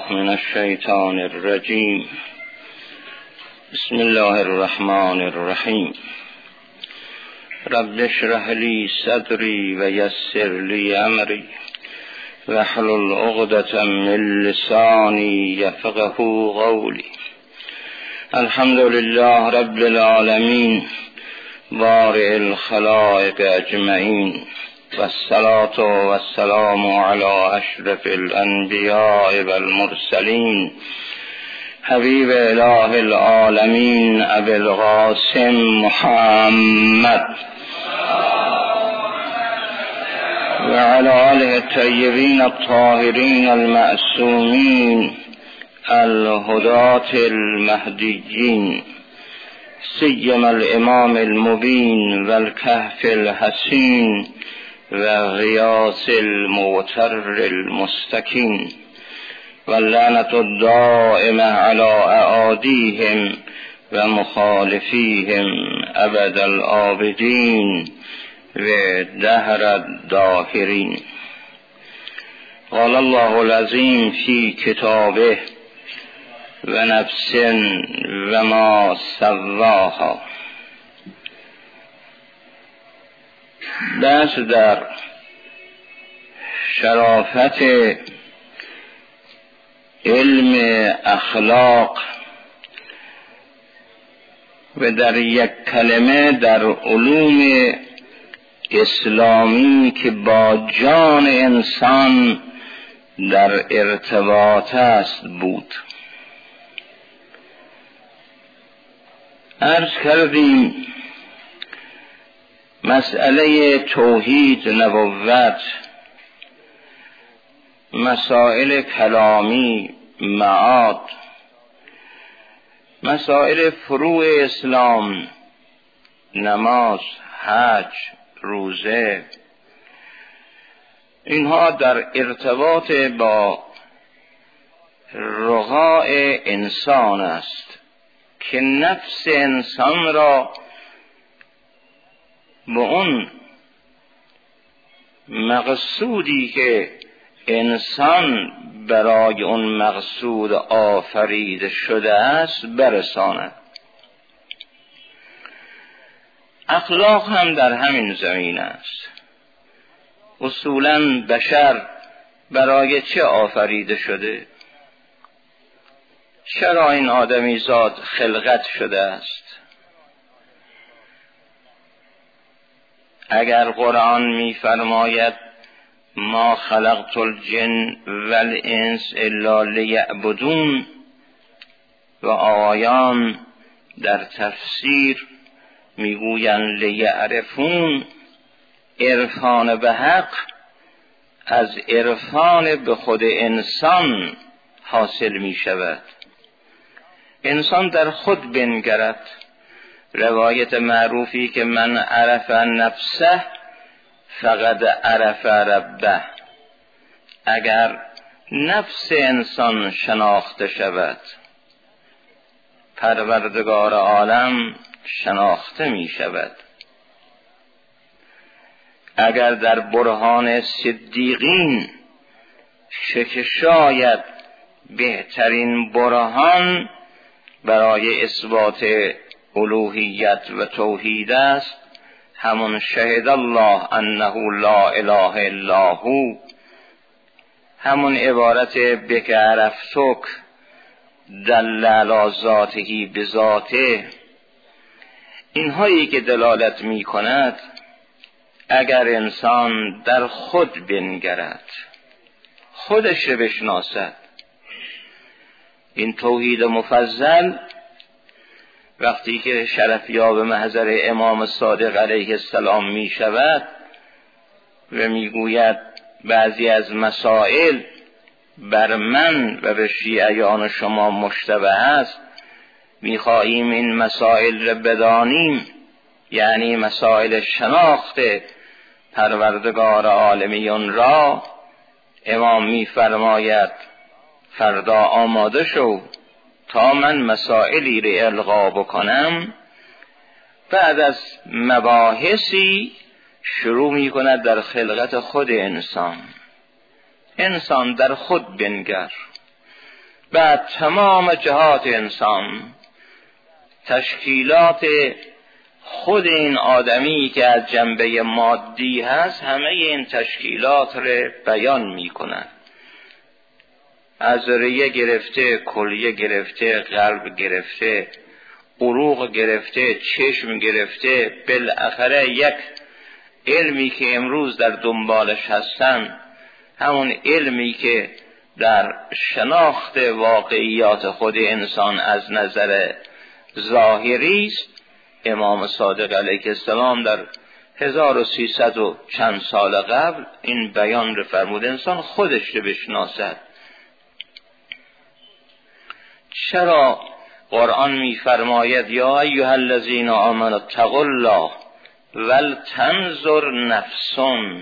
بالله من الشیطان الرجیم. بسم الله الرحمن الرحیم. رب اشرح لی صدری و یسر لی امری واحلل عقدة من لسانی یفقهوا قولی. الحمد لله رب العالمین بارئ الخلائق اجمعین والصلاة والسلام علی اشرف الانبیاء والمرسلین حبیب اله العالمین ابی القاسم محمد و علی آله الطیبین الطاهرین المعصومین الهداة المهدیین سیما الامام المبین والکهف الحسین و غیاث المغتر المستکین واللعنة الدائمة على اعادیهم و مخالفیهم ابد الآبدین و دهر الداهرین. قال الله العظیم فی کتابه و نفس و ما سواها. بحث در شرافت علم اخلاق و در یک کلمه در علوم اسلامی که با جان انسان در ارتباط است بود. عرض کردیم مسئله توحید، نبوت، مسائل کلامی، معاد، مسائل فروع اسلام، نماز، حج، روزه، اینها در ارتباط با رقاع انسان است که نفس انسان را به اون مقصودی که انسان برای اون مقصود آفریده شده است برساند. اخلاق هم در همین زمین است. اصولاً بشر برای چه آفریده شده؟ چرا این آدمی زاد خلقت شده است؟ اگر قرآن می‌فرماید ما خلقت الجن والانس الا لیعبدون و آیان در تفسیر میگویند لیعرفون، عرفان به حق از عرفان به خود انسان حاصل می شود. انسان در خود بنگرد. روایت معروفی که من عرف نفسه فقد عرف ربه. اگر نفس انسان شناخته شود، پروردگار عالم شناخته می شود. اگر در برهان صدیقین که شاید بهترین برهان برای اثبات الوهیت و توحید است، همون شهد الله انه لا اله الا هو، همون عبارت بک عرفتک دل علی ذاته بذاته، اینهایی که دلالت می کند اگر انسان در خود بنگرد، خودش رو بشناسد. این توحید مفضل وقتی که شرفیاب محضر امام صادق علیه السلام می شود و می گوید بعضی از مسائل بر من و به شیعیان شما مشتبه است، می خواهیم این مسائل را بدانیم، یعنی مسائل شناخت پروردگار عالمیون را. امام می فرماید فردا آماده شو تا من مسائلی را القا بکنم. بعد از مباحثی شروع می کند در خلقت خود انسان. انسان در خود بنگر. بعد تمام جهات انسان، تشکیلات خود این آدمی که از جنبه مادی هست، همه این تشکیلات رو بیان می کند. از ریه گرفته، کلیه گرفته، قلب گرفته، عروق گرفته، چشم گرفته، بالاخره یک علمی که امروز در دنبالش هستن، همون علمی که در شناخت واقعیات خود انسان از نظر ظاهری است. امام صادق علیه السلام در 1300 و چند سال قبل این بیان رو فرمود، انسان خودش رو بشناسد. چرا قرآن می‌فرماید یا ایها الذین آمنوا اتقوا الله ولتنظر نفس،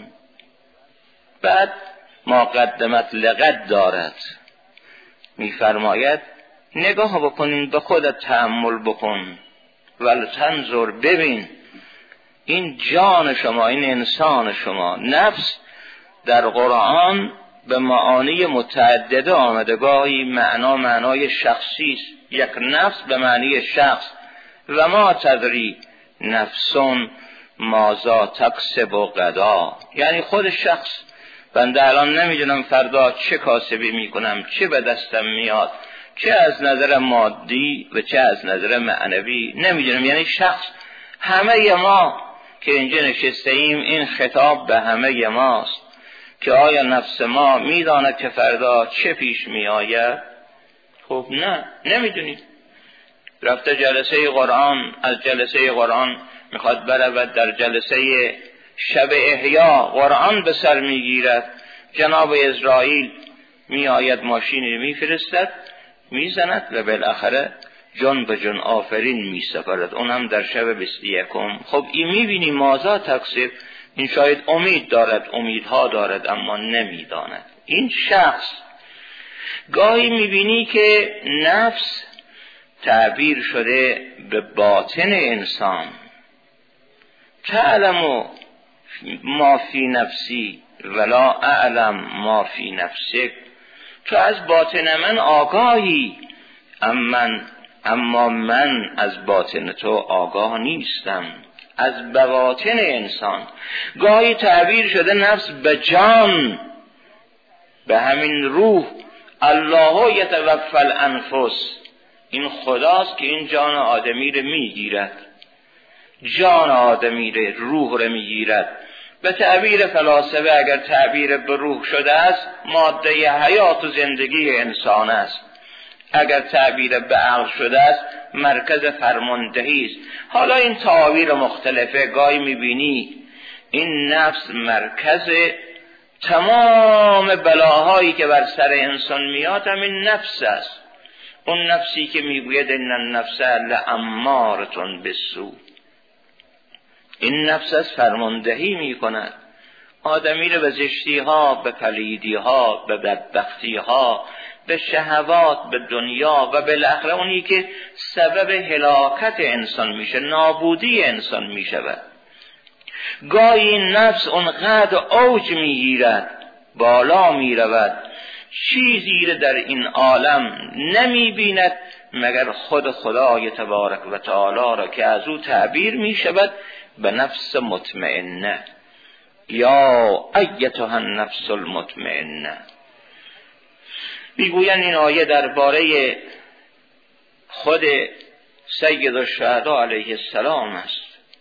بعد ما قدمت لغد دارد، می‌فرماید نگاه بکنین، به خودت تأمل بکن، ولتنظر، ببین این جان شما، این انسان شما. نفس در قرآن به معانی متعدده آمده، گاهی معنای شخصی است، یک نفس به معنی شخص. و ما تدری نفسون ماذا تکسب غدا، یعنی خود شخص. بنده الان نمیدونم فردا چه کاسبی میکنم، چه به دستم میاد، چه از نظر مادی و چه از نظر معنوی نمیدونم. یعنی شخص، همه ما که اینجا نشسته ایم، این خطاب به همه ماست که آیا نفس ما میداند که فردا چه پیش میآید؟ خب نه، نمیدونید. رفته جلسه قرآن، از جلسه قرآن میخواد برود در جلسه شب احیا، قرآن به سر میگیرد، جناب اسرائیل میآید، ماشینی میفرستد، میزند و بالاخره جان به جان آفرین میسپارد، اون هم در شب 21. خب این میبینی مازا تکسب، این شاید امید دارد، امیدها دارد، اما نمیداند. این شخص گاهی میبینی که نفس تعبیر شده به باطن انسان. تعلم ما فی نفسی ولا اعلم ما فی نفسک، تو از باطن من آگاهی، اما من از باطن تو آگاه نیستم. از بواطن انسان گاهی تعبیر شده نفس به جان، به همین روح. الله یتوفی الانفس، این خداست که این جان آدمی رو میگیرد، جان آدمی رو، روح رو میگیرد. به تعبیر فلاسفه اگر تعبیر به روح شده است، ماده حیات و زندگی انسان است. اگر تعبیر به عقل شده است، مرکز فرماندهی است. حالا این تعابیر مختلفه، گاهی میبینی این نفس مرکز تمام بلاهایی که بر سر انسان میاد همین نفس است. اون نفسی که میگوید ان النفس لاماره بالسوء، این نفس از فرماندهی میکند آدمی رو به زشتی ها، به پلیدی ها، به بدبختی ها، به شهوات، به دنیا و بالاخره اونی که سبب هلاکت انسان میشه، نابودی انسان میشود. گاهی این نفس اونقدر اوج میگیرد، بالا میرود، چیزی رو در این عالم نمیبیند مگر خود خدای تبارک و تعالی را که از او تعبیر میشود به نفس مطمئنه. یا ایتها النفس المطمئنه. میگوین این آیه درباره خود سید الشهدا علیه السلام است.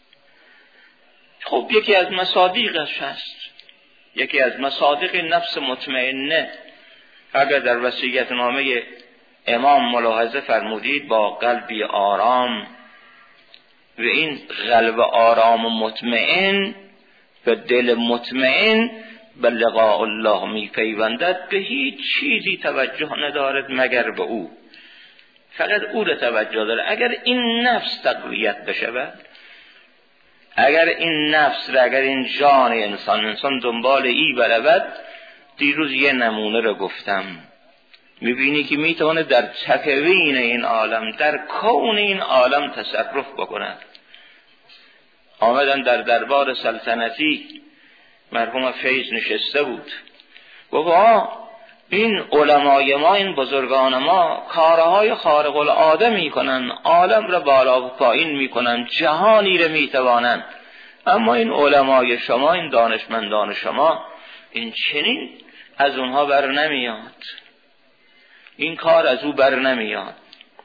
خب یکی از مصادیقش هست، یکی از مصادیق نفس مطمئنه. اگر در وصیت نامه امام ملاحظه فرمودید، با قلبی آرام، و این قلب آرام و مطمئن و دل مطمئن به لقاء الله می پیوندد، به هیچ چیزی توجه ندارد مگر به او، فقط او را توجه دارد. اگر این نفس تقویت بشود، اگر این نفس را، اگر این جان انسان دنبال ای برود، دیروز یه نمونه رو گفتم، میبینی که میتونه در تکوین این عالم، در کون این عالم تصرف بکند. آمدن در دربار سلطنتی، مرحوم فیض نشسته بود، گفت این علمای ما، این بزرگان ما کارهای خارق العاده میکنن، عالم را بالا و پایین میکنن، جهانی را میتوانن. اما این علمای شما، این دانشمندان شما، این چنین از اونها بر نمیاد، این کار از او بر نمیاد.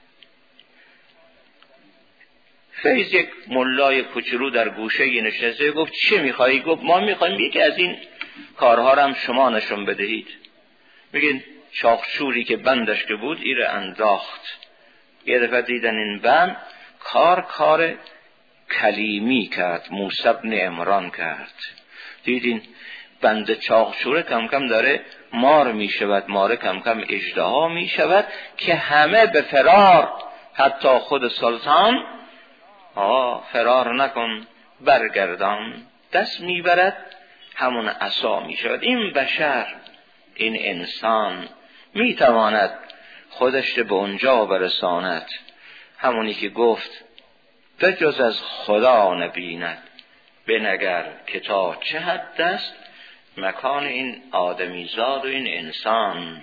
فیض یک ملای کوچولو در گوشه نشسته، گفت چه میخوایی؟ گفت ما میخوایم یکی از این کارها را هم شما نشون بدهید. میگین چاخشوری که بندش که بود ایره انداخت. یه دفعه دیدن این بند کار کلیمی کرد، موسی بن عمران کرد. دیدین بند چاخشوره کم کم داره مار میشود، ماره کم کم اژدها میشود که همه به فرار، حتی خود سلطان فرار نکن برگردان، دست میبرد همون عصا میشود. این بشر، این انسان میتواند خودش به اونجا برساند، همونی که گفت بجز از خدا نبیند بنگر که تا چه حد است مکان این آدمیزاد و این انسان.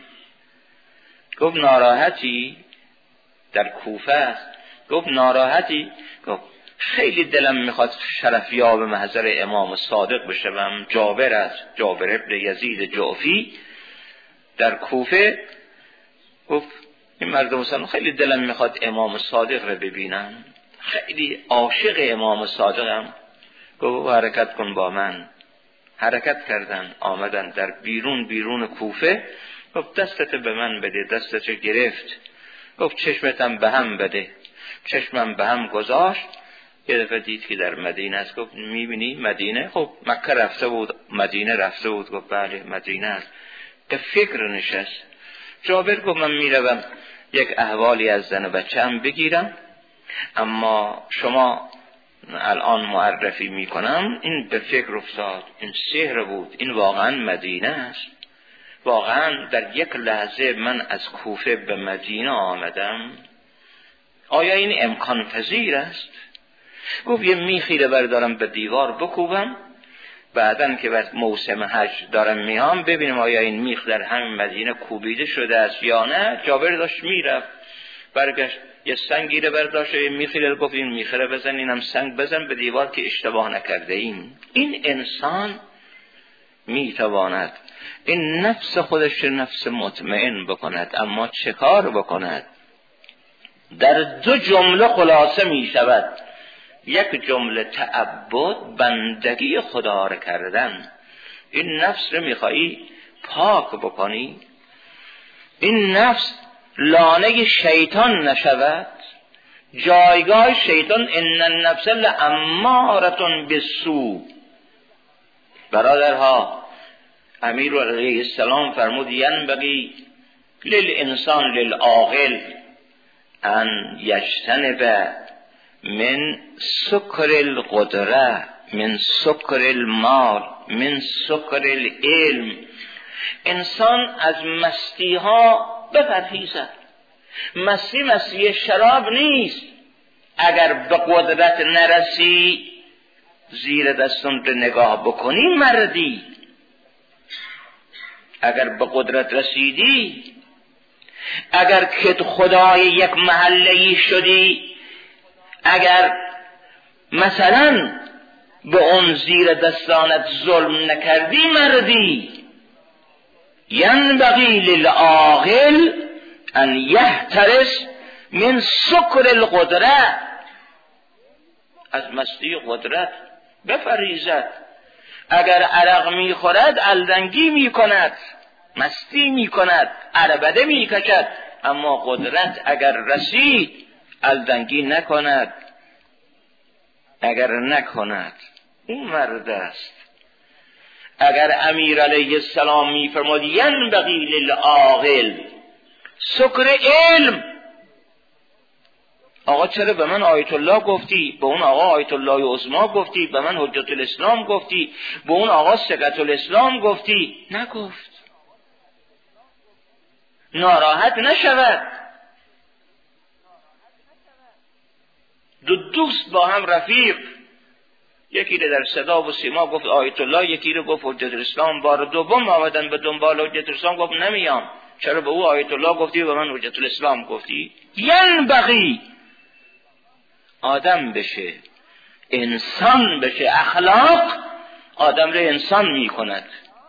گفت ناراحتی؟ در کوفه است. گفت ناراحتی؟ گفت خیلی دلم میخواد شرفیاب محضر امام صادق بشم. جابر است، جابر ابن یزید جعفی در کوفه. گفت این مردم مسلمان خیلی دلم میخواد امام صادق رو ببینم، خیلی عاشق امام صادقم. گفت حرکت کن با من. حرکت کردن، آمدن در بیرون کوفه. گفت دستت به من بده. دستت گرفت. گفت چشمتم به هم بده. چشمم به هم گذاشت. یه دفعه دید که در مدینه است. گفت میبینی مدینه؟ خب مکه رفته بود، مدینه رفته بود. گفت بله مدینه است. به فکر نشست. جابر گفت من میروم یک احوالی از زن بچه‌ام بگیرم، اما شما الان معرفی میکنم. این به فکر افتاد، این سحر بود، این واقعا مدینه است. واقعا در یک لحظه من از کوفه به مدینه آمدم. آیا این امکان پذیر است؟ گفت یه میخی رو بردارم به دیوار بکوبم، بعدن که بعد موسم حج دارم میام ببینم آیا این میخ در همین مدینه کوبیده شده است یا نه. جابر داشت میرفت، برگشت یه سنگی رو برداشت، یه میخی رو گفت این میخ رو بزن، اینم سنگ بزن به دیوار که اشتباه نکرده ایم. این انسان میتواند این نفس خودش نفس مطمئن بکند، اما چه کار بکند؟ در دو جمله خلاصه می شود. یک جمله تعبد، بندگی خدا را کردن. این نفس رو میخوایی پاک بکنی، این نفس لانه شیطان نشود، جایگاه شیطان. ان النفس لاماره بالسوء. برادرها، امیر علیه السلام فرمود ینبغی للانسان للعاقل ان یجتنب من سکر القدره، من سکر المال، من سکر العلم. انسان از مستی ها بپرهیزد. مستی شراب نیست. اگر به قدرت نرسی، زیر دستون به نگاه بکنی مردی. اگر به قدرت رسیدی، اگر که خدای یک محله‌ای شدی، اگر مثلا به اون زیر دستانت ظلم نکردی مردی. ینبغی للعاقل ان یحترس من سکر القدره. از مستی قدرت بپریزد. اگر عرق میخورد الدنگی میکند، مستی میکند، عربده میکشد، اما قدرت اگر رسید الدنگی نکند. اگر نکند اون مرد است. اگر امیر علیه السلام میفرماد ینبغی للعاقل سکر علم، آقا چرا به من آیت الله گفتی؟ به اون آقا آیت الله عظمی گفتی؟ به من حجت الاسلام گفتی؟ به اون آقا ثقت الاسلام گفتی؟ نگفت. ناراحت نشود. دو دوست با هم رفیق یکی رو در صدا و سیما گفت آیت الله، یکی رو گفت حجت الاسلام. بار دوم آمدن به دنبال حجت الاسلام، گفت نمیام. چرا به او آیت الله گفتی و به من حجت الاسلام گفتی؟ ینبغی آدم بشه، انسان بشه. اخلاق آدم رو انسان می کند.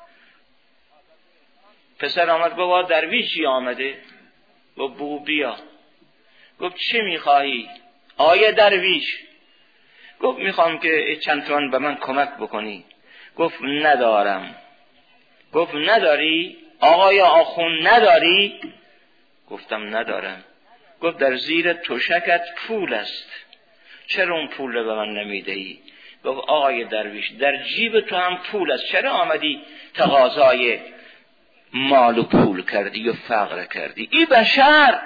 پسر آمد گفت درویشی آمده، گفت بگو بیا. گفت چه میخواهی آیه درویش؟ گفت میخوام که چند تومن به من کمک بکنی. گفت ندارم. گفت نداری؟ آقای آخوند نداری؟ گفتم ندارم. گفت در زیر تشکت پول است، چرا اون پول رو به من نمیدهی؟ گفت آقای درویش در جیب تو هم پول است، چرا آمدی تقاضای مال و پول کردی و فقر کردی؟ ای بشر،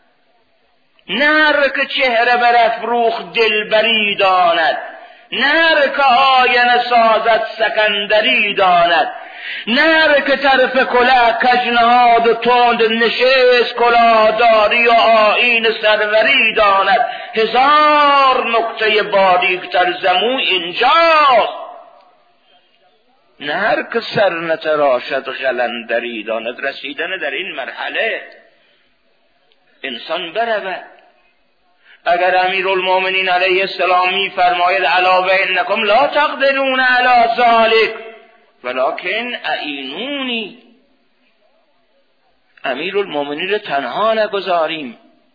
نر که چهره برافروخت دلبری داند، نر که آینه سازد سکندری داند، نر که طرف کله کجنهاد و تند نشست کلاهداری و آیین سروری داند. هزار نکته باریکتر زمو اینجاست، نر که سر نتراشد قلندری داند. رسیدن در این مرحله انسان برود. اگر امیرالمومنین علیه السلام می فرماید الا و انکم لا تقدرون علی ذلک ولکن اعینونی، امیرالمومنین رو تنها نگذاریم.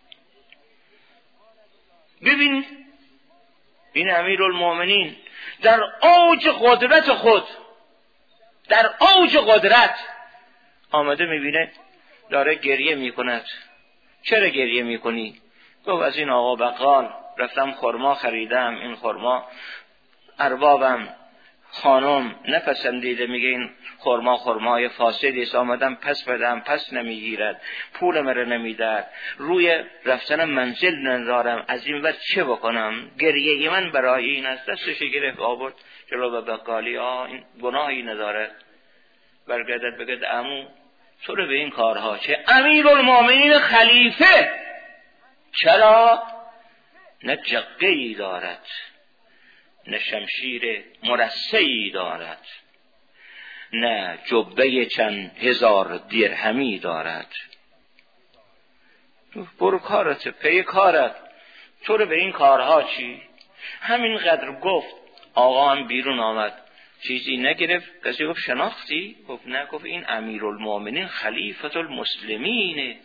ببینید این امیرالمومنین در اوج قدرت خود، در اوج قدرت آمده میبینه داره گریه میکند. چرا گریه میکنی؟ گفت از این آقا بقال رفتم خرما خریدم، این خرما اربابم خانم نپسندیده، میگه این خرما خرمای فاسدی است، آمدم پس بدم پس نمیگیرد، پول مرا نمیدهد، روی رفتن منزل ندارم، از این وقت چه بکنم؟ گریه من برای این است. دستش گرفت آورد جلو بقالی، این گناهی نداره. برگردد بگد عمو تو رو به این کارها چه؟ امیرالمومنین خلیفه چرا؟ نه جقه‌ای دارد، نه شمشیر مرصعی دارد، نه جبه چند هزار درهمی دارد. برو کارت، پی کارت، تو رو به این کارها چی؟ همینقدر گفت. آقا هم بیرون آمد، چیزی نگرفت. کسی گفت شناختی؟ گفت نه. گفت این امیرالمومنین خلیفة المسلمینه،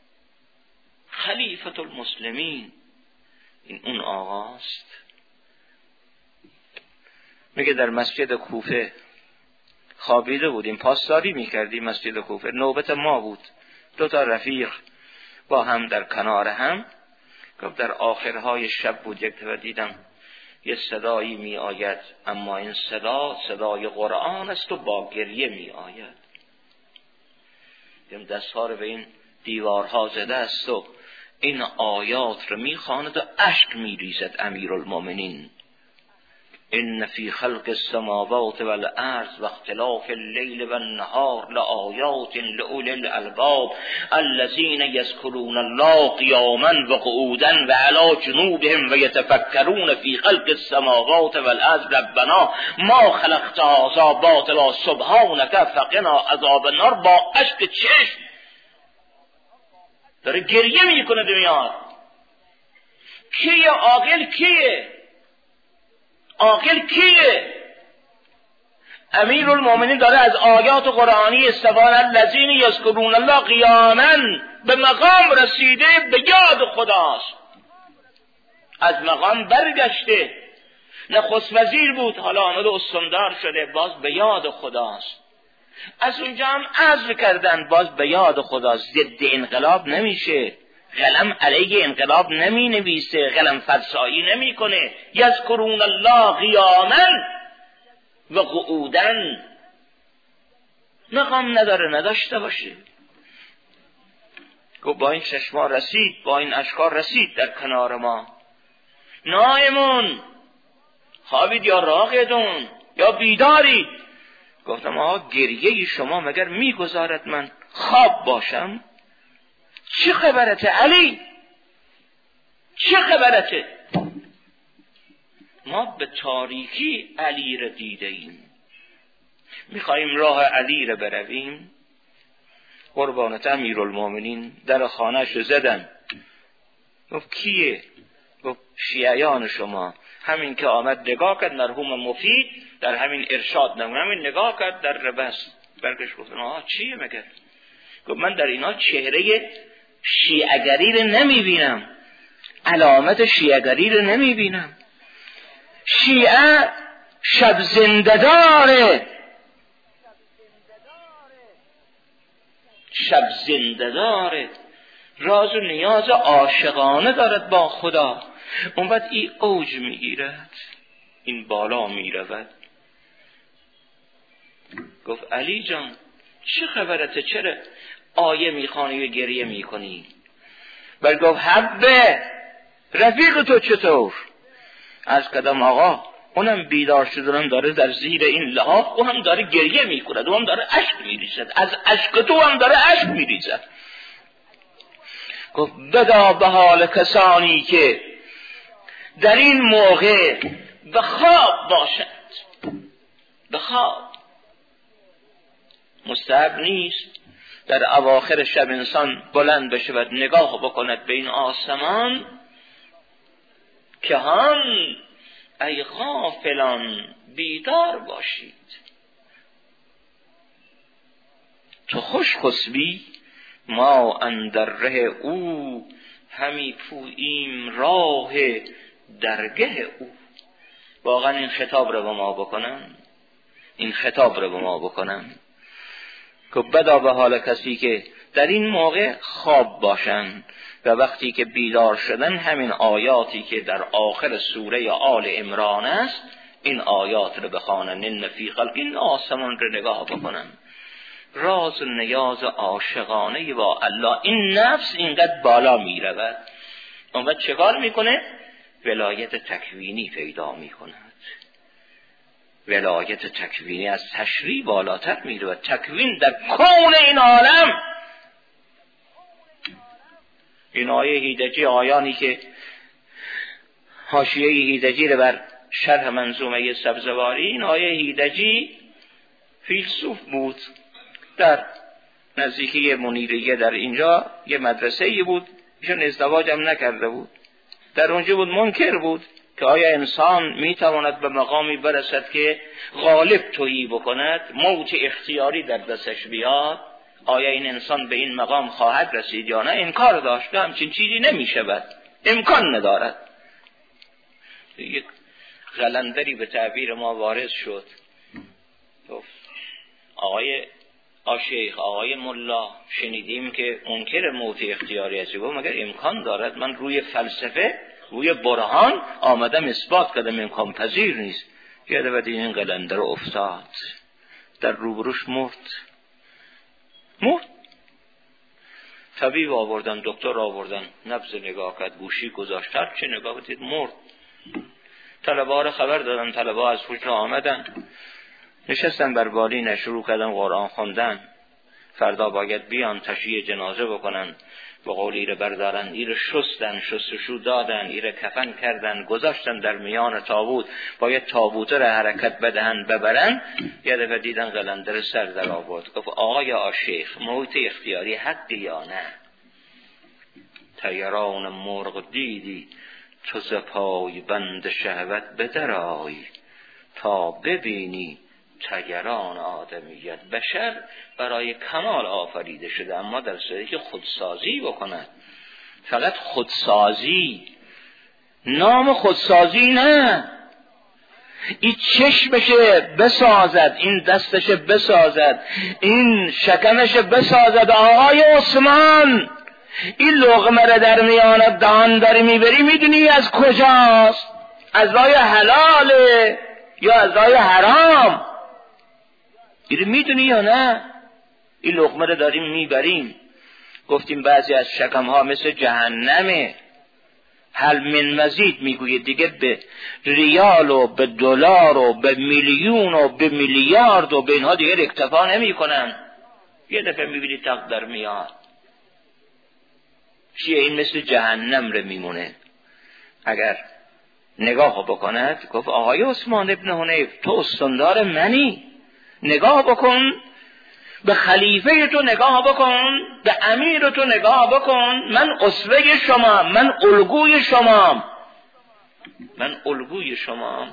خلیفة المسلمین، این اون آقاست. میگه در مسجد کوفه خوابیده بودیم، پاسداری میکردیم مسجد کوفه. نوبت ما بود، 2 رفیق با هم در کنار هم. گفت در آخرهای شب بود، یک دفعه دیدم یه صدایی می آید، اما این صدای قرآن است و با گریه می آید. این دستها رو به این دیوارها زده است و این آیات رو می خواند و اشک می ریزد امیرالمومنین. ان فی خلق السماوات والارض واختلاف الليل والنهار لآیات لأولی الالباب الذین یذکرون الله قیاما وقعودا وعلى جنوبهم ویتفکرون فی خلق السماوات والارض ربنا ما خلقت هذا باطلا سبحانک فقنا عذاب النار. با اشک چشم داره گریه میکنه. دنیا کیه عاقل؟ کیه عاقل؟ کیه؟ امیرالمومنین داره از آیات قرآنی استفاده. الذین یذکرون الله قیاما، به مقام رسیده، به یاد خداست، از مقام برگشته. نخست وزیر بود، حالا آمده استاندار شده، باز به یاد خداست. از اونجا هم عزل کردن، باز به یاد خداست. ضد انقلاب نمیشه، قلم علیه انقلاب نمی نویسه، قلم فرسایی نمی کنه. یذکرون الله قیاما و قعودا. مقام نداره، نداشته باشه. گفت با این چشما رسید، با این اشکار رسید در کنار ما. نائمون، خوابید یا راقدون یا بیدارید؟ گفتم آقا گریه شما مگر میگذارد من خواب باشم؟ چه خبرته علی؟ چه خبرته؟ ما به تاریکی علی را دیده ایم، میخواییم راه علی را برویم. قربانت امیرالمومنین در خانه‌اش زدن. گفت کیه؟ گفت شیعیان شما. همین که آمد نگاه کرد، مرحوم مفید در همین ارشاد نمونه همین نگاه کرد در ربست برگشت گفت آها چیه مگر؟ گفت من در اینا چهره شیعگری رو نمیبینم، علامت شیعگری رو نمیبینم. شیعه شب زنده داره، شب زنده داره، راز و نیاز عاشقانه دارد با خدا. اون بعد این اوج میگیرد، این بالا میرود. گفت علی جان چه خبرته؟ چرا آیه میخوانی و گریه میکنی؟ بل گفت حبه رفیق تو چطور؟ از قدم آقا اونم بیدار شد، اونم داره در زیر این لحاف، اونم داره گریه میکند، اونم داره اشک میریزد، از اشک تو هم داره اشک میریزد. گفت بدا به حال کسانی که در این موقع به خواب باشند. به خواب مستحب نیست در اواخر شب انسان بلند بشه و نگاه بکند به این آسمان که هم ای غافلان بیدار باشید. تو خوش خسبی ما اندر ره او، همی پوییم راه درگه او. واقعا این خطاب رو به ما بکنم، این خطاب رو به ما بکنم که بدا به حال کسی که در این موقع خواب باشن و وقتی که بیدار شدن همین آیاتی که در آخر سوره آل عمران است این آیات رو بخوانن. ان فی خلق، این آسمان رو نگاه بکنن، راز و نیاز عاشقانه با الله. این نفس اینقدر بالا می رود، اون وقت چه کار میکنه؟ ولایت تکوینی پیدا میکند. ولایت تکوینی از تشریع بالاتر می رود. تکوین در کون این عالم. این آیه هیدجی، آیانی که حاشیه هیدجی رو بر شرح منظومه سبزواری، این آیه هیدجی فیلسوف بود، در نزدیکی منیریه در اینجا یه مدرسه بود، ایشون ازدواج هم نکرده بود، در اونجا بود منکر بود که آیا انسان میتواند به مقامی برسد که غالب تویی بکند، موت اختیاری در دستش بیاد؟ آیا این انسان به این مقام خواهد رسید یا نه؟ انکار داشته، همچین چیزی نمیشود، امکان ندارد. یک قلندری به تعبیر ما وارد شد، آقای شیخ، آقای ملا، شنیدیم که منکر موت اختیاری هستی. گفت مگر امکان دارد؟ من روی فلسفه، روی برهان آمدم اثبات کردم امکان پذیر نیست. یه دفعه این قلندر افتاد در روبروش، مرد. طبیب آوردن، دکتر آوردن، نبض نگاه کرد، گوشی گذاشت، هر چه نگاه کرد مرد. طلبه ها رو خبر دادن، طلبه ها از حجره آمدن، نشستن بر بالین، شروع کردن قرآن خوندن. فردا باید بیان تشییع جنازه بکنن، به قول ایره بردارن، ایره شستن، شستشو دادن، ایره کفن کردن، گذاشتن در میان تابوت، باید تابوت رو حرکت بدهن ببرن. یه دفعه دیدن قلندر سر در آورد، گفت آقای شیخ، موت اختیاری حق یا نه؟ طیران مرغ دیدی تو ز پای بند شهوت بدرای، تا ببینی طیران آدمیت. بشر برای کمال آفریده شده، اما در صورتی که خودسازی بکند، فقط خودسازی، نام خودسازی نه، این چشمشه بسازد، این دستشه بسازد، این شکمش بسازد. آقای عثمان، این لقمه رو در میان دهان داری میبری، میدونی از کجاست؟ از راه حلاله یا از راه حرام؟ این میدونی یا نه؟ این لقمه رو داریم میبریم. گفتیم بعضی از شکم ها مثل جهنمه. هل من مزید میگویه دیگه به ریال و به دلار و به میلیون و به میلیارد و به اینها دیگه اکتفا نمی کنن. یه دفعه میبینی تق در میاد. چیه این؟ مثل جهنم رو میمونه. اگر نگاه بکند، گفت آقای عثمان ابن حنیف تو استاندار منی، نگاه بکن به خلیفه تو، نگاه بکن به امیر تو، نگاه بکن، من اسوه شما، من الگوی شما، من الگوی شما.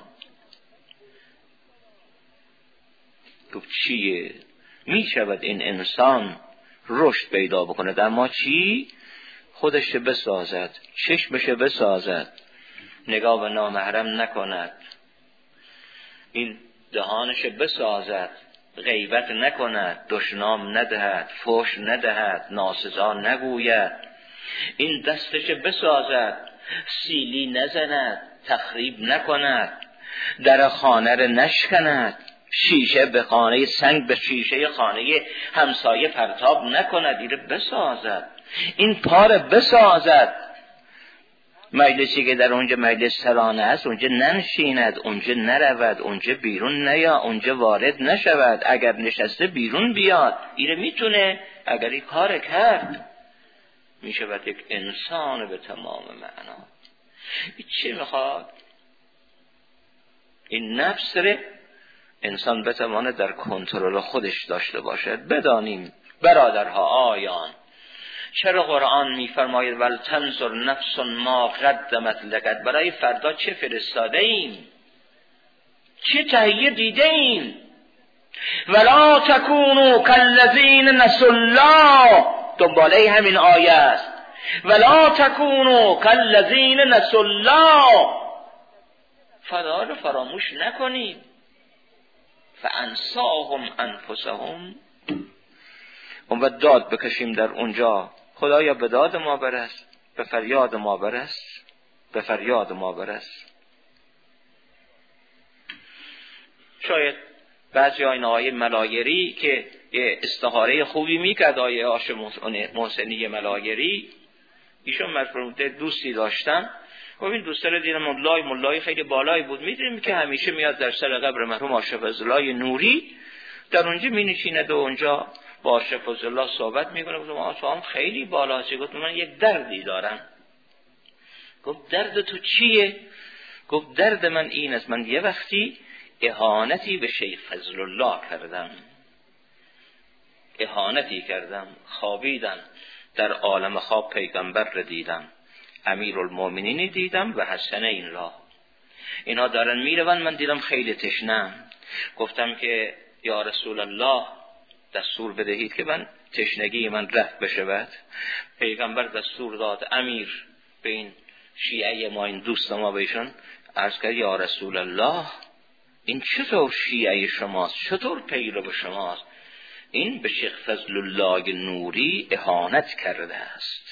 گفت چیه؟ می شود این انسان رشد پیدا بکنه، در ما چی؟ خودش بسازد، چشمش بسازد، نگاه به نامحرم نکند، این دهانش بسازد، غیبت نکند، دشنام ندهد، فحش ندهد، ناسزا نگوید، این دستش بسازد، سیلی نزند، تخریب نکند، در خانه را نشکند، شیشه به خانه سنگ به شیشه خانه همسایه پرتاب نکند، این بسازد، این پار بسازد. مجلسی که در اونجا مجلس ترانه است اونجا ننشیند، اونجا نرود، اونجا بیرون نیا، اونجا وارد نشود، اگر نشسته بیرون بیاد. اینه میتونه اگر این کار کرد میشود یک انسان به تمام معنا. این چی میخواد؟ این نفس ره انسان بتواند در کنترل خودش داشته باشد. بدانیم برادرها آیان چرا قرآن میفرماید ول تنظر نفس ما قدمت لغد، برای فردا چه فرستاده ایم، چه تهیه دیده ایم. ولا تکونوا کالذین نسوا الله، دنباله همین آیه است، ولا تکونوا کالذین نسوا الله، فردا رو فراموش نکنیم. فانساهم انفسهم، اون وقت داد بکشیم در اونجا، خدایا به داد ما برس، به فریاد ما برس، به فریاد ما برس. شاید بعضی این آیه ملایری که استعاره خوبی میکرد، آیه آش محسنی ملایری، ایشون مرفوضه دوستی داشتن و این دوسته رو دیدم مولای خیلی بالایی بود، میدونیم که همیشه میاد در سر قبر مرحوم آش فضلای نوری در اونجا مینشیند و اونجا با آش فضلای صحبت میکنه. گفتم آقا خیلی بالاست. گفت من یک دردی دارم. گفت درد تو چیه؟ گفت درد من این است، من یه وقتی اهانتی به شیخ فضل الله کردم، اهانتی کردم، خوابیدم، در عالم خواب پیغمبر را دیدم، امیرالمومنین دیدم و حسنین را، اینا دارن میروند، من دیدم خیلی تشنم. گفتم که یا رسول الله دستور بدهید که من تشنگی من رفع بشود. پیغمبر دستور داد، امیر به این شیعه ما، این دوست ما بهشون عرض کرد یا رسول الله این چطور شیعه شماست، چطور پیرو شماست؟ این به شیخ فضل الله نوری اهانت کرده است.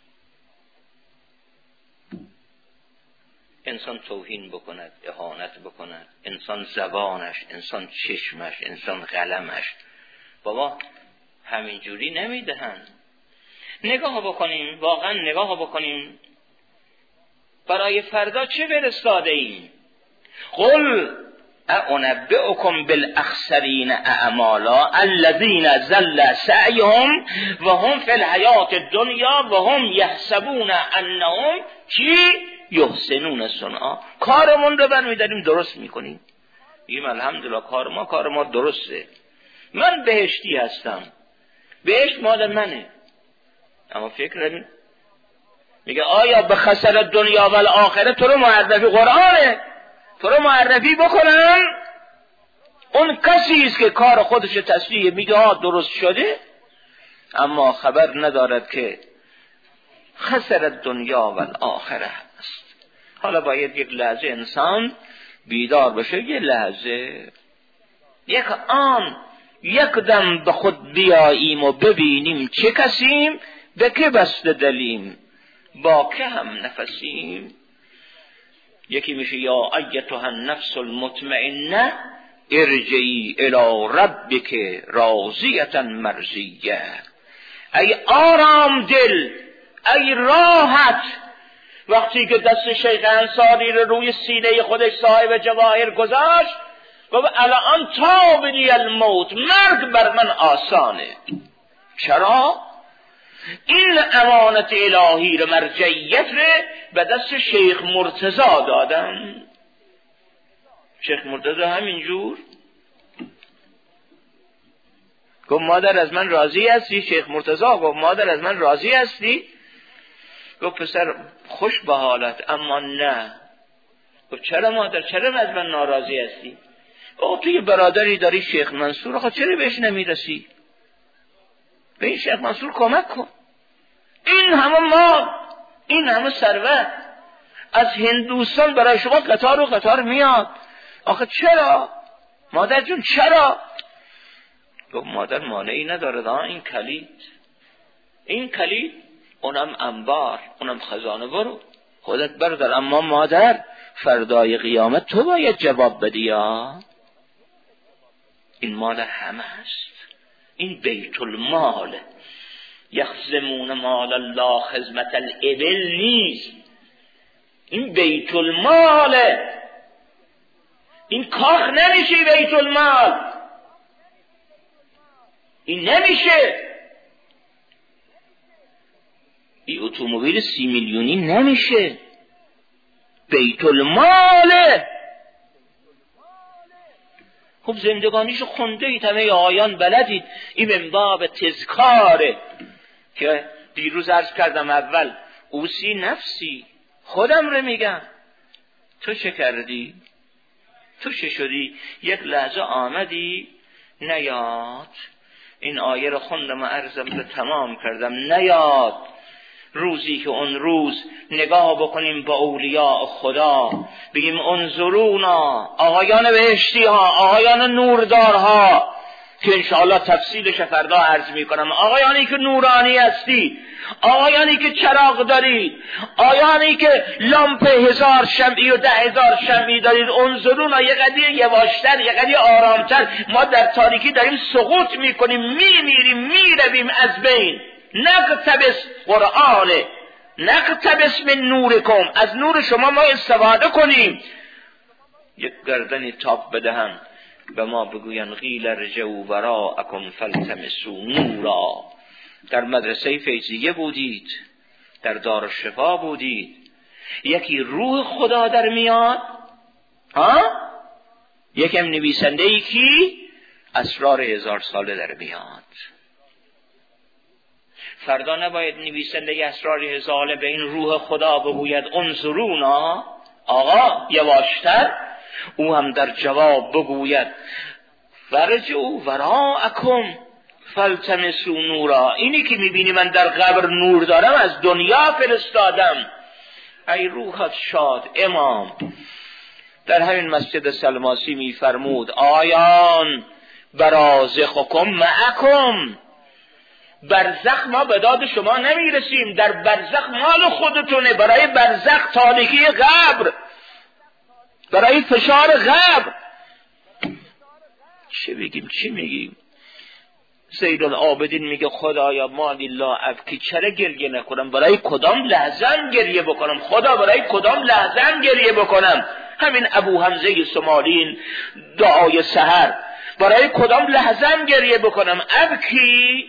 انسان توهین بکند، اهانت بکند، انسان زبانش، انسان چشمش، انسان قلمش، بابا همینجوری نمیدهند. نگاه بکنیم، واقعا نگاه بکنیم برای فردا چه فرستاده ایم. قل اعنبئکم بالاخسرین اعمالا الذین ضل سعیهم و هم فی الحیات الدنیا و هم یحسبون انهم چی یحسنون صنعا. کارمون رو برمی‌داریم درست میکنیم، میگیم الحمدلله کار ما درسته، من بهشتی هستم، بهشت مال منه. اما فکر نمی میگه آیا به خسر دنیا و الاخره تو رو معرفی قرآنه، تو رو معرفی بکنم اون کسی است که کار خودش تصریح میگه درست شده، اما خبر ندارد که خسر دنیا و الاخره است. حالا باید یک لحظه انسان بیدار بشه، یک لحظه، یک آن، یک دم به خود بیاییم و ببینیم چه کسیم، به که بسته دلیم، با که هم نفسیم. یکی میشه یا ایتها النفس المطمئنه ارجعی الی ربک راضیة مرضیه. ای آرام دل، ای راحت. وقتی که دست شیخ انصاری رو روی سینه خودش صاحب جواهر گذاشت، گفت الان تابنی الموت، مرگ بر من آسانه. چرا؟ این امانت الهی رو، مرجعیت رو به دست شیخ مرتضی دادن. شیخ مرتضی همینجور گفت مادر از من راضی هستی؟ شیخ مرتضی گفت مادر از من راضی هستی؟ گفت پسر خوش به حالت اما نه. گفت چرا مادر، چرا از من ناراضی هستی؟ گفت تو یه برادری داری شیخ منصور، خب چرا بهش نمیرسی؟ به این شیخ منصور کمک کن. این همه مال، این همه ثروت از هندوستان برای شما قطار و قطار میاد، آخه چرا مادر جون چرا؟ گفت مادر مانعی نداره، این کلید اونم انبار، اونم خزانه، برو خودت بردار، اما مادر فردای قیامت تو باید جواب بدی. این مال همه است، این بیت المال. یخزمون مال الله خزمت الابل نیست، این بیت الماله. این کاخ نمیشه بیت المال، این نمیشه. این اتومبیل 30 میلیونی نمیشه، بیت الماله. خب زندگانیشو خونده اید، همه آیان بلدید، این من باب تذکاره که دیروز عرض کردم اول، اوسی نفسی، خودم رو میگم. تو چه کردی؟ تو چه شدی؟ یک لحظه آمدی نیاد، این آیه رو خوندم و عرضم رو تمام کردم، نیاد روزی که اون روز نگاه بکنیم با اولیاء خدا، بگیم انظرونا، آقایان بهشتی ها، آقایان نوردارها، که انشاءالله تفصیلش فردا عرض میکنم، آقایانی که نورانی هستی، آقایانی که چراغ دارید، آقایانی که لامپ 1000 شمعی و 10,000 شمعی دارید، انظرونا، یه قدری یواشتر، یه قدری آرامتر، ما در تاریکی داریم سقوط میکنیم، میمیریم، میرویم از بین. نقتبس قرآنه، نقتبس من نورکم، از نور شما ما استفاده کنیم. یک گردنی تاب بدهم به ما بگوین قیل ارجعوا وراءکم فالتمسوا نورا. در مدرسه فیضیه بودید، در دارالشفا بودید، یکی روح خدا در میاد، یکم نویسنده ای کی اسرار 1000 ساله در میاد. فردا نباید نویسنده اسرار 1000 ساله به این روح خدا بگوید انظرونا، آقا یواشتر، او هم در جواب بگوید فرجعوا وراءکم فالتمسوا نورا. اینی که میبینی من در قبر نور دارم از دنیا فرستادم. ای روحت شاد. امام در همین مسجد سلماسی میفرمود آیان برازخکم معکم، برزخ ما به داد شما نمیرسیم، در برزخ مال خودتونه، برای برزخ تاریکی قبر، برای فشار قبر. چه بگیم چی میگیم؟ سید العابدین میگه خدایا ما لله ابکی، چرا گریه نکنم؟ برای کدام لحظه گریه بکنم؟ خدا برای کدام لحظه گریه بکنم؟ همین ابو حمزه سمالین دعای سحر، برای کدام لحظه گریه بکنم؟ ابکی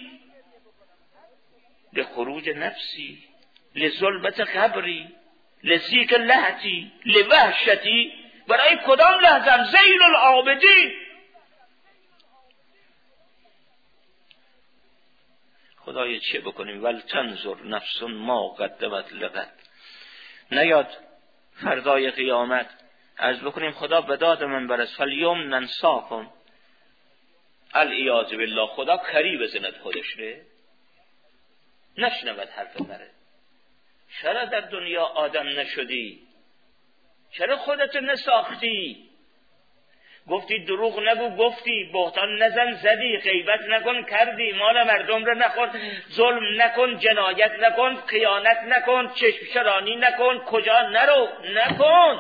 لخروج نفسی، لظلمت قبری، لذیک لحتی، لوحشتی. برای کدام لحظه؟ زین العابدین. خدای چه بکنیم؟ ولتنظر نفس ما قدمت لغد. نیاد فردای قیامت عرض بکنیم خدا به داد من برس، فالیوم ننساکم، العیاذ بالله. خدا کری بزند خودش ره، نشنود حرف مره. چرا در دنیا آدم نشدی؟ چرا خودت نساختی؟ گفتی دروغ نگو، گفتی بهتان نزن زدی، غیبت نکن کردی، مال مردم رو نخور، ظلم نکن، جنایت نکن، خیانت نکن، چشم شرانی نکن، کجا نرو نکن.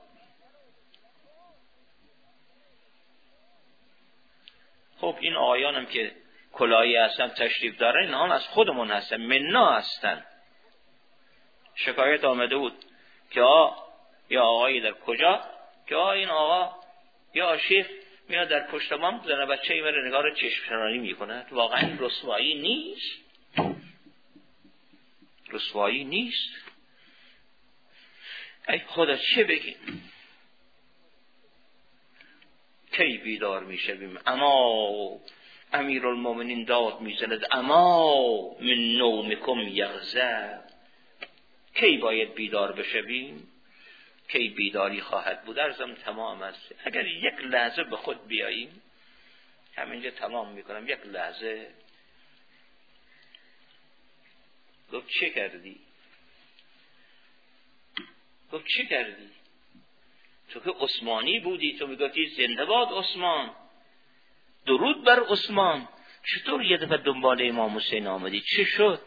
خب این آیانم که کلاهی هستن تشریف دارن، اینا هم از خودمون هستن، منا هستن. شکایت آمده بود که یا آقایی در کجا، که این آقا یا شیخ میاد در پشت بام زن بچه ای میره نگاه رو چشم شرانی میکنه. واقعا رسوایی نیست؟ رسوایی نیست؟ ای خدا چه بگیم؟ کی بیدار میشویم؟ اما امیرالمومنین داد میزند اما من نومکم یغزه. کی باید بیدار بشویم؟ کی بیداری خواهد بود؟ عرضم تمام است. اگر یک لحظه به خود بیاییم، همینجا تمام میکنم، یک لحظه. گفت چه کردی؟ گفت چه کردی؟ تو که عثمانی بودی، تو میگفتی زنده باد عثمان، درود بر عثمان، چطور یه دفعه دنبال امام حسین آمدی؟ چه شد؟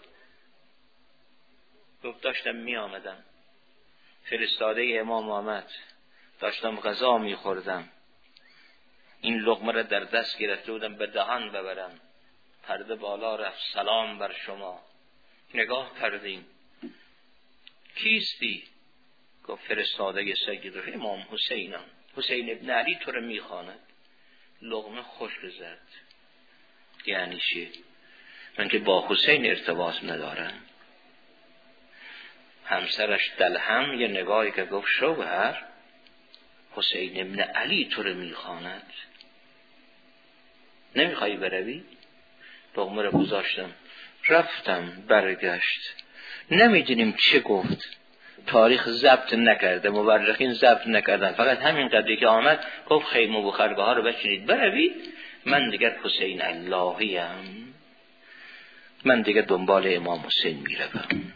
گفت داشتم می آمدم، فرستاده امام آمد، داشتم غذا می خوردم، این لقمه را در دست گرفته بودم به دهان ببرم، پرده بالا رفت، سلام بر شما. نگاه کردیم، کیستی؟ گفت فرستاده سید امام حسینم، حسین ابن علی تو رو می خواند. لقمه خشک زد. یعنی چی؟ من که با حسین ارتباط ندارم. همسرش دلهم یه نگاهی که گفت شوهر، حسین ابن علی تو رو میخواند، نمیخوایی بروی؟ لقمه رو گذاشتم، رفتم، برگشت، نمیدونیم چه گفت، تاریخ ضبط نکرده، مورخین ضبط نکردن، فقط همین قدری که آمد گفت خیمه و خرگاه ها رو بچینید بروید، من دیگر حسین اللهیم، من دیگر دنبال امام حسین میروم.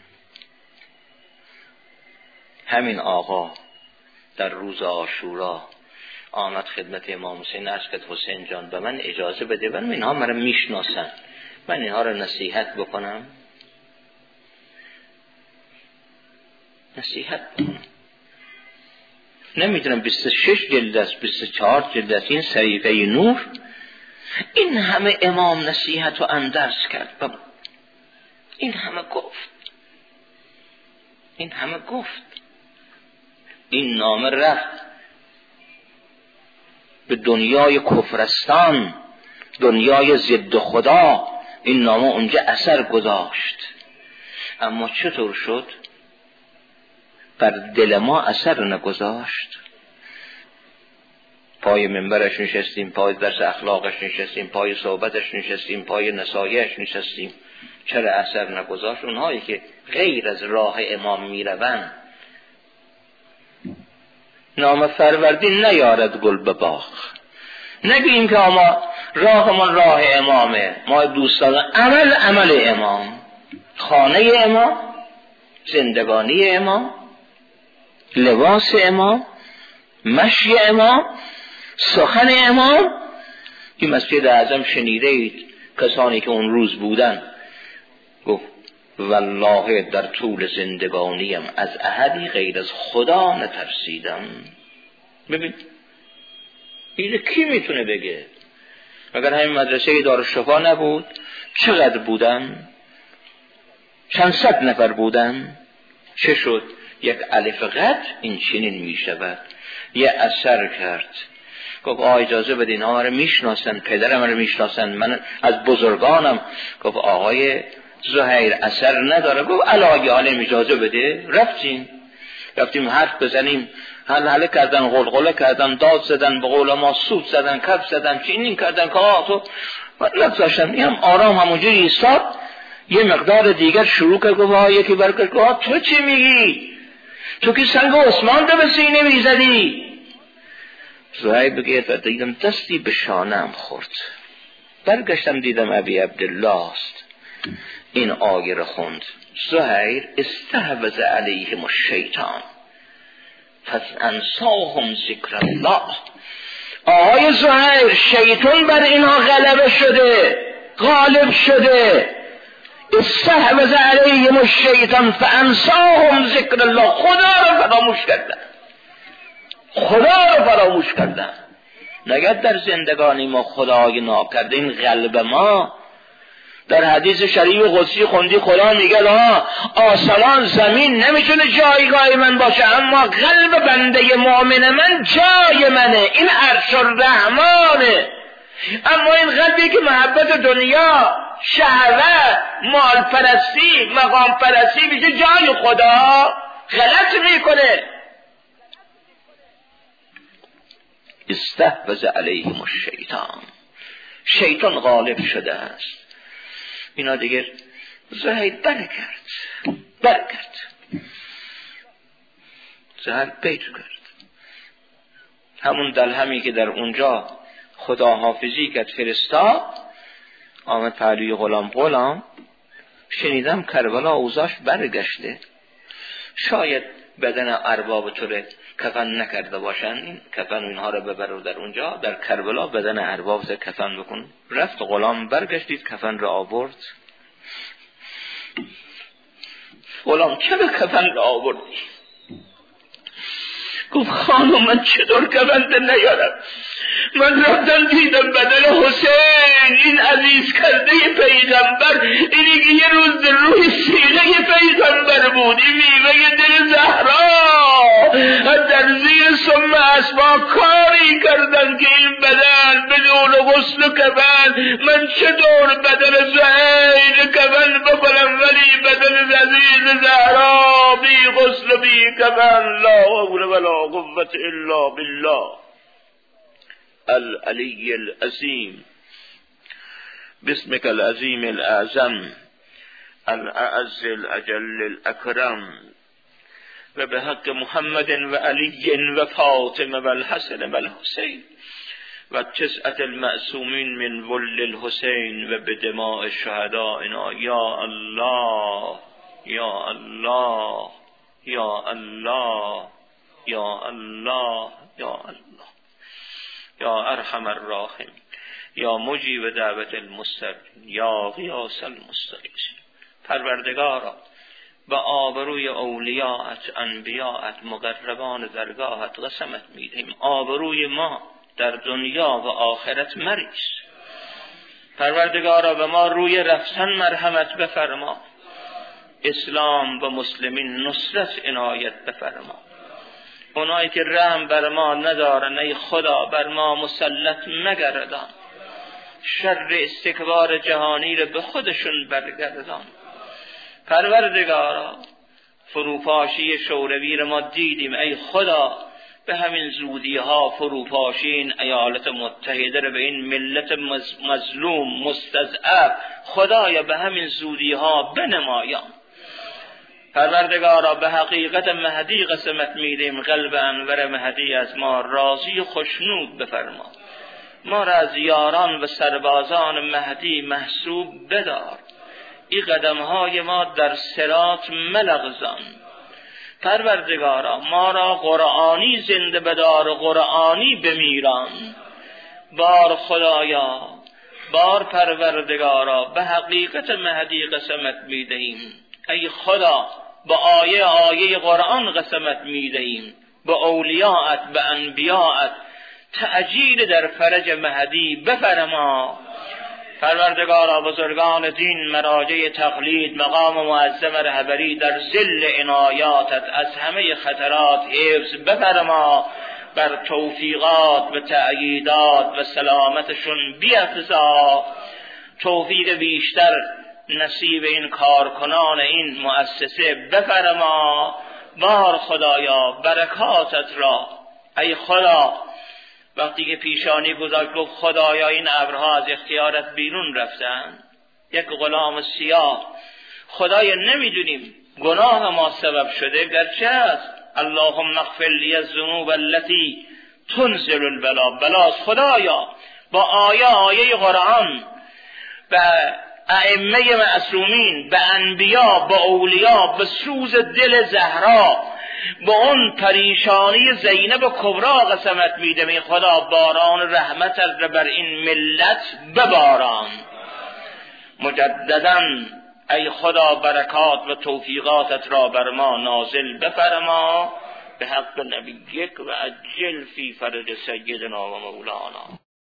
همین آقا در روز عاشورا آمد خدمت امام حسین، عرض کرد حسین جان به من اجازه بده، من اینها مرا میشناسن، من اینها را نصیحت بکنم. نصیحت بکنم، نمیدونم 26 جلد است، 24 جلد است این صحیفه نور، این همه امام نصیحت و اندرس کرد، این همه گفت، این همه گفت. این نامه رفت به دنیای کفرستان، دنیای ضد خدا، این نامه اونجا اثر گذاشت. اما چطور شد؟ بر دل ما اثر نگذاشت. پای منبرش نشستیم، پای درس اخلاقش نشستیم، پای صحبتش نشستیم، پای نصایحش نشستیم، چرا اثر نگذاشت؟ اونهایی که غیر از راه امام میروند، نام فروردین نیارد گل به باغ، نگیم که ما راهمون راه امامه، ما دوستان عمل امام، خانه امام، زندگانی امام، لباس امام، مشی امام، سخن امام. این مسجد اعظم شنیده اید کسانی که اون روز بودن، گفت والله در طول زندگانیم از احدی غیر از خدا نترسیدم. ببین اینو کی میتونه بگه؟ مگر همین مدرسه دارالشفا نبود؟ چقدر بودن؟ چند صد نفر بودن. چه شد؟ یک الف قط این چنین میشود. یه اثر کرد. گفت اجازه بدین، ها رو میشناسن، پدرم رو میشناسن، من از بزرگانم. گفت آقای زهیر اثر نداره. گفت علاوه حالم اجازه بده. رفتیم حرف بزنیم، حل کردن، غلغله کردن، داد زدن، به قول ما سوت زدن، کف زدن، چینین کردن که تو نگذاشتن. این هم آرام همونجوری ایستاد. یه مقدار دیگر شروع کرد. گفت یکی برکت گفت تو چی میگی؟ تو که سنگ عثمان رو به سینه میزدی. زهیر بگه و دیدم دستی به شانم خورد. برگشتم دیدم ابی عبدالله است. این آیه رو خوند. زهیر استحوذ علیهم الشیطان فانساهم ذکر الله. آقای زهیر شیطان بر اینها غلبه شده، غالب شده. استحوذ علیهم الشیطان فانساهم ذکر الله. خدا رو فراموش کردن. نگه در زندگانی ما خدای ناکرده این قلب ما. در حدیث شریف قدسی خوندی خدا میگه آسمان زمین نمیتونه جایگاه من باشه، اما قلب بنده مؤمن من جای منه، این عرش الرحمانه. اما این قلبی که محبت دنیا، شهوت، مال پرستی، مقام پرستی میشه جای خدا، غلط میکنه. استحوذ علیهم الشیطان، شیطان غالب شده است. اینا دیگه زهیر برکرد زهر پیدا کرد. همون دلهمی که در اونجا خدا حافظی کرد فرستاد، آمد پهلوی غلام شنیدم کربلا اوضاعش برگشته، شاید بدن ارباب طور کفن نکرده باشن، این کفن اینها رو ببر در اونجا در کربلا بدن ارباب کفن بکن. رفت غلام برگشتید کفن رو آورد. غلام چرا کفن رو آوردی؟ گفت خانم من چطور کفن نیارم؟ من رفتم دیدم بدن حسین، این عزیز کرده پیغمبر، اینی که یه روز در روی سینه پیغمبر بود، این میوه دل زهرا در زیر سم اسما کاری کردن که این بدن بدون غسل و کفن، من چطور بدن زهیر کفن بکنم ولی بدن عزیز زهرا بی غسل و بی کفن؟ لا حول ولا قوة الا بالله العلی العظیم. بسمك العظیم الاعظم الاعز الاجل الاکرم و به حق محمد و علی و فاطمه و الحسن و الحسین و تسعة المعصومین من ول الحسین و بدماء شهدائنا. یا الله یا الله یا الله یا الله یا الله یا ارحم الراحمین یا مجیب دعوت المضطرین یا غیاث المستغیثین. پروردگارا به آبروی اولیاءت، انبیاءت، مقربان درگاهت قسمت میدهیم آبروی ما در دنیا و آخرت مریز. پروردگارا به ما روی رفتن مرحمت بفرما، اسلام و مسلمین نصرت عنایت بفرما. اونایی که رحم بر ما ندارن ای خدا بر ما مسلط مگردان، شر استکبار جهانی رو به خودشون برگردان. پروردگارا فروپاشی شوروی رو ما دیدیم، ای خدا به همین زودی ها فروپاشی این ایالات متحده رو به این ملت مظلوم مستضعف خدایا به همین زودی ها بنمایان. پروردگارا به حقیقت مهدی قسمت میدیم، قلب انور مهدی از ما راضی و خوشنود بفرما. ما را از یاران و سربازان مهدی محسوب بدار، این قدمهای ما در صراط ملغزان. پروردگارا ما را قرآنی زنده بدار و قرآنی بمیران. بار خدایا بار پروردگارا به حقیقت مهدی قسمت میدهیم، ای خدا به آیه قرآن قسمت میدهیم، به اولیاءت به انبیاءت تعجیل در فرج مهدی بفرما. پروردگارا بزرگان دین، مراجع تقلید، مقام معظم رهبری در ظل عنایاتت از همه خطرات حفظ بفرما، بر توفیقات و تأییدات و سلامتشون بیفزا. توفیق بیشتر نصیب این کارکنان این مؤسسه بفرما. بار خدایا برکاتت را، ای خدا وقتی که پیشانی گذاشت گفت خدایا این ابرها از اختیارت بیرون رفتن، یک غلام سیاه، خدایا نمیدونیم گناه ما سبب شده گرچه است، اللهم اغفر لی الذنوب التي تنزل البلا، بلاس خدایا با آیه قرآن به ائمه معصومین، به انبیا، به اولیا، به سوز دل زهرا، به اون پریشانی زینب کبرا قسمت میدم ای خدا باران رحمت را بر این ملت بباران. مجددا ای خدا برکات و توفیقاتت را بر ما نازل بفرما، به حق نبیک و عجل فی فرج سیدنا و مولانا.